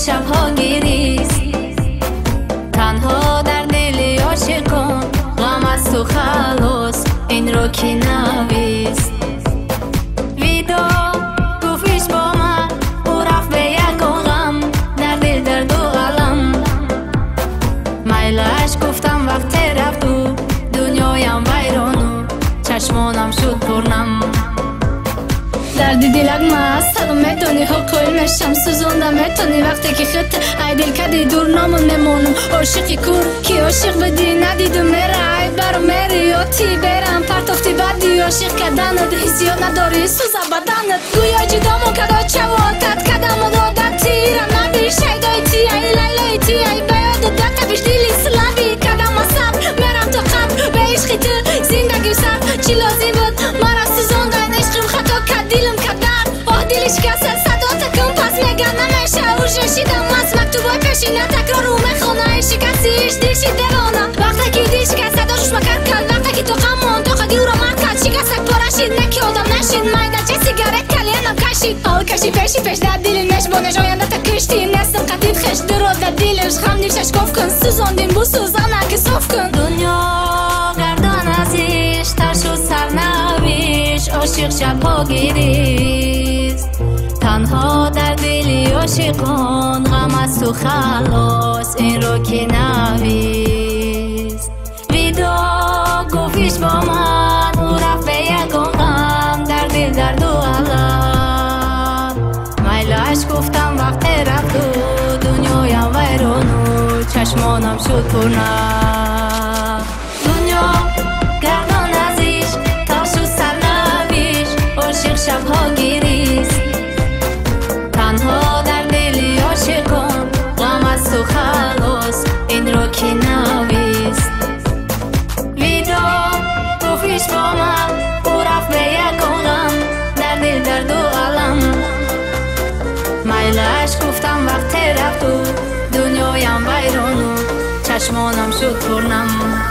شبها گریست، تنها در دل عاشقان غم است و خلاص این رو کی نویست. ویدا گفتش با من او رفت به یکان غم در دل درد و علم. میلش گفتم وقتی رفت و دنیایم ویران و چشمانم شد پرنم. دردی دلک مست حق میتونی حق میشم سوزوندم میتونی وقتی که خط ای دل کدی دور نامون میمونم. عاشقی کور کی عاشق بدی ندیدم میره ای برو میری یا تی برم پرتافتی بدی عاشق کردنت حسیات نداری سوزه بدنت گویا جدامو کدا چواتت کدم و دادت تیرم نبی شیدای تی ای لیلای تی ای بیاد دت بیش دیلی سلابی کدم اصاب میرم تو قبل به عشقی تو زندگی سر چی لازم بود مرا سوزوندن عشقم خطا کد دیلم کدر آه دیلش کسه صدات کن پس میگن نمیشه او جشیدم از مکتوبای پیشینه تکرار رو میخونه شکستیش دیشی دیوانم وقتی که دیش کسه داشت مکر کل وقتی که تو قمان تو خگی رو مرد کل شکستک پرشید نکی آدم نشید مایده چه سیگارت کلینم کشید آل کشی پیش در دیلی نش بانش آینده تا کشتی نستم قدید خش درو در دیلش خم نیشش گفت کن سوزاندیم بو سوزانه که صاف کن. دنیا گردان ازیش تر شد سرنویش عاشق شبها گریست، تنها در دل عاشقان غم است و خلاص این رو کی نویست. ویدا گفتش با من او رفت به یکان غم در دل درد و علم. میلش گفتم وقتی رفت و دنیایم ویران و چشمانم شد پرنم. دنیا گردان ازیش تا شد سرنویش عاشق شبها گریست، تنها در دل عاشقان غم است و خلاص این رو کی نویست. ویدا گفتش با من او رفت به یکان غم در دل درد و علم. میلش گفتم وقتی رفت و دنیایم ویران و چشمانم شد پرنم.